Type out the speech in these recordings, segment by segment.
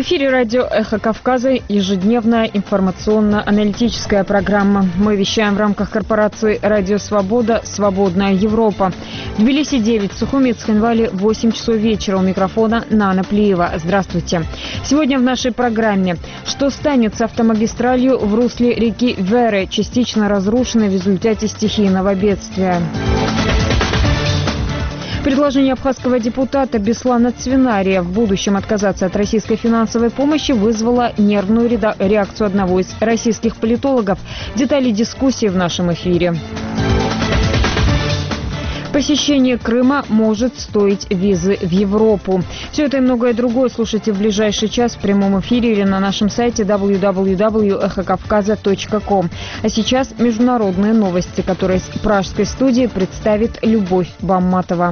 эфире радио «Эхо Кавказа» ежедневная информационно-аналитическая программа. Мы вещаем в рамках корпорации «Радио Свобода. Свободная Европа». В Тбилиси 9, в Сухуми и Цхинвале 8 часов вечера. У микрофона Нана Плиева. Здравствуйте. Сегодня в нашей программе. Что станет с автомагистралью в русле реки Веры, частично разрушенной в результате стихийного бедствия? Предложение абхазского депутата Беслана Цвинария в будущем отказаться от российской финансовой помощи вызвало нервную реакцию одного из российских политологов. Детали дискуссии в нашем эфире. Посещение Крыма может стоить визы в Европу. Все это и многое другое слушайте в ближайший час в прямом эфире или на нашем сайте www.эхокавказа.ком. А сейчас международные новости, которые с пражской студии представит Любовь Бамматова.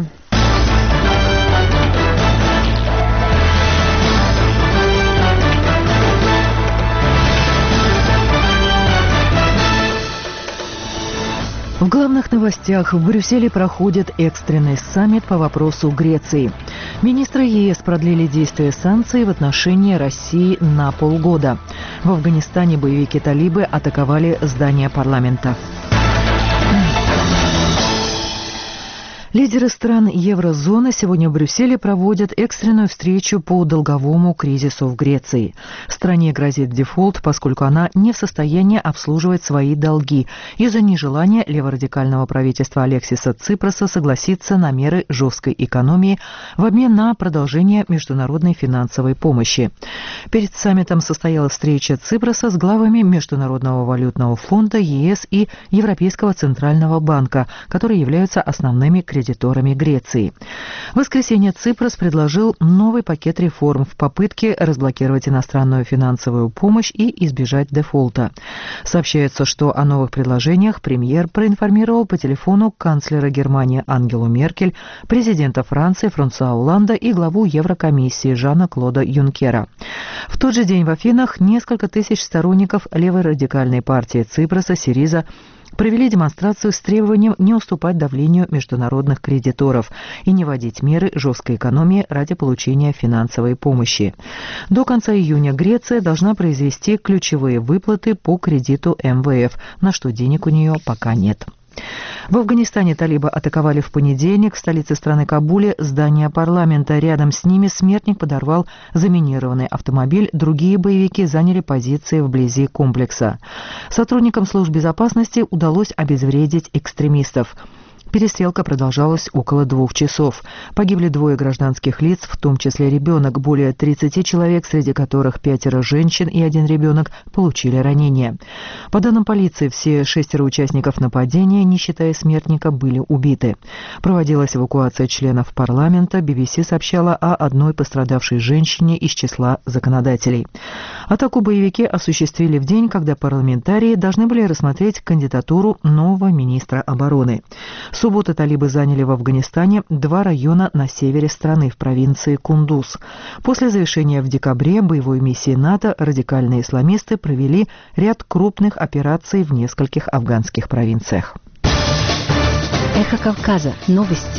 В главных новостях в Брюсселе проходит экстренный саммит по вопросу Греции. Министры ЕС продлили действие санкций в отношении России на полгода. В Афганистане боевики талибы атаковали здание парламента. Лидеры стран еврозоны сегодня в Брюсселе проводят экстренную встречу по долговому кризису в Греции. Стране грозит дефолт, поскольку она не в состоянии обслуживать свои долги из-за нежелания леворадикального правительства Алексиса Ципроса согласиться на меры жесткой экономии в обмен на продолжение международной финансовой помощи. Перед саммитом состоялась встреча Ципроса с главами Международного валютного фонда, ЕС и Европейского центрального банка, которые являются основными кредиторами Греции. В воскресенье Ципрос предложил новый пакет реформ в попытке разблокировать иностранную финансовую помощь и избежать дефолта. Сообщается, что о новых предложениях премьер проинформировал по телефону канцлера Германии Ангелу Меркель, президента Франции Франсуа Олланда и главу Еврокомиссии Жана-Клода Юнкера. В тот же день в Афинах несколько тысяч сторонников левой радикальной партии Ципроса Сириза провели демонстрацию с требованием не уступать давлению международных кредиторов и не вводить меры жесткой экономии ради получения финансовой помощи. До конца июня Греция должна произвести ключевые выплаты по кредиту МВФ, на что денег у нее пока нет. В Афганистане талибы атаковали в понедельник в столице страны Кабуле здание парламента. Рядом с ними смертник подорвал заминированный автомобиль. Другие боевики заняли позиции вблизи комплекса. Сотрудникам служб безопасности удалось обезвредить экстремистов. Перестрелка продолжалась около 2 часов. Погибли 2 гражданских лиц, в том числе ребенок. Более 30 человек, среди которых 5 женщин и 1 ребенок, получили ранения. По данным полиции, все 6 участников нападения, не считая смертника, были убиты. Проводилась эвакуация членов парламента. BBC сообщала о одной пострадавшей женщине из числа законодателей. Атаку боевики осуществили в день, когда парламентарии должны были рассмотреть кандидатуру нового министра обороны. В субботу талибы заняли в Афганистане 2 района на севере страны в провинции Кундуз. После завершения в декабре боевой миссии НАТО радикальные исламисты провели ряд крупных операций в нескольких афганских провинциях. Эхо Кавказа. Новости.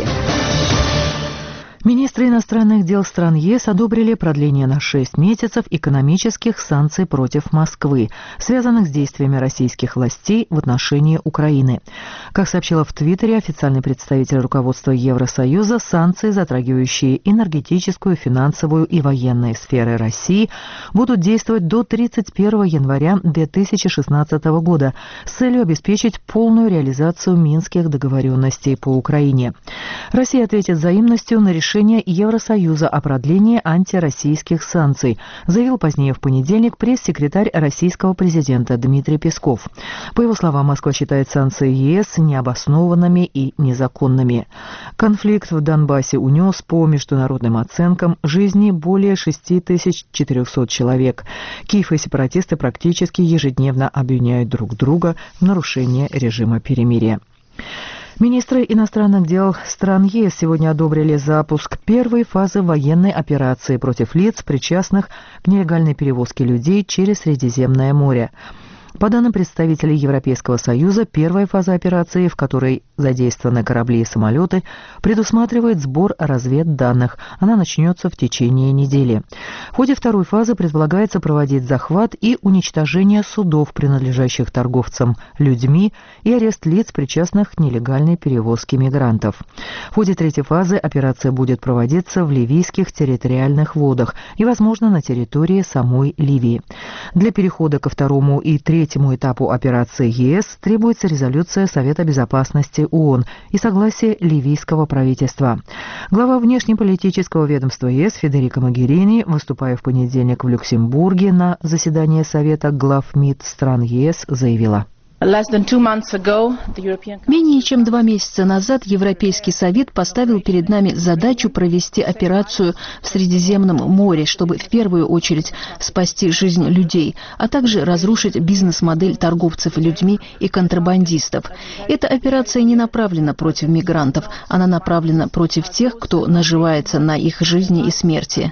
Министры иностранных дел стран ЕС одобрили продление на 6 месяцев экономических санкций против Москвы, связанных с действиями российских властей в отношении Украины. Как сообщила в Твиттере официальный представитель руководства Евросоюза, санкции, затрагивающие энергетическую, финансовую и военные сферы России, будут действовать до 31 января 2016 года с целью обеспечить полную реализацию минских договоренностей по Украине. Россия ответит взаимностью на решение Евросоюза о продлении антироссийских санкций, заявил позднее в понедельник пресс-секретарь российского президента Дмитрий Песков. По его словам, Москва считает санкции ЕС необоснованными и незаконными. Конфликт в Донбассе унес, по международным оценкам, жизни более 6400 человек. Киев и сепаратисты практически ежедневно обвиняют друг друга в нарушении режима перемирия. Министры иностранных дел стран ЕС сегодня одобрили запуск первой фазы военной операции против лиц, причастных к нелегальной перевозке людей через Средиземное море. По данным представителей Европейского Союза, первая фаза операции, в которой задействованы корабли и самолеты, предусматривает сбор разведданных. Она начнется в течение недели. В ходе второй фазы предполагается проводить захват и уничтожение судов, принадлежащих торговцам людьми, и арест лиц, причастных к нелегальной перевозке мигрантов. В ходе третьей фазы операция будет проводиться в ливийских территориальных водах и, возможно, на территории самой Ливии. Для перехода ко второму и третьему этапу операции ЕС требуется резолюция Совета Безопасности ООН и согласие ливийского правительства. Глава внешнеполитического ведомства ЕС Федерико Могерини, выступая в понедельник в Люксембурге на заседании Совета глав МИД стран ЕС, заявила: Менее чем 2 месяца назад Европейский Совет поставил перед нами задачу провести операцию в Средиземном море, чтобы в первую очередь спасти жизнь людей, а также разрушить бизнес-модель торговцев людьми и контрабандистов. Эта операция не направлена против мигрантов, она направлена против тех, кто наживается на их жизни и смерти.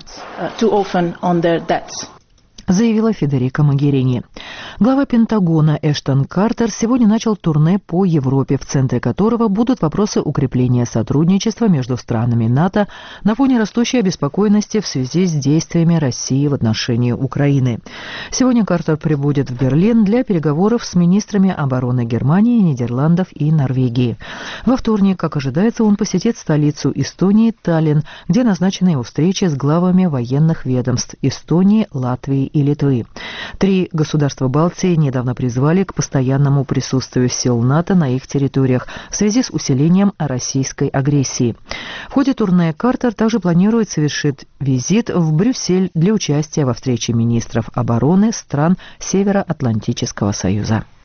Заявила Федерико Могерини. Глава Пентагона Эштон Картер сегодня начал турне по Европе, в центре которого будут вопросы укрепления сотрудничества между странами НАТО на фоне растущей обеспокоенности в связи с действиями России в отношении Украины. Сегодня Картер прибудет в Берлин для переговоров с министрами обороны Германии, Нидерландов и Норвегии. Во вторник, как ожидается, он посетит столицу Эстонии Таллин, где назначена его встреча с главами военных ведомств Эстонии, Латвии и Литвы. 3 государства Балтии недавно призвали к постоянному присутствию сил НАТО на их территориях в связи с усилением российской агрессии. В ходе турне Картер также планирует совершить визит в Брюссель для участия во встрече министров обороны стран Североатлантического союза.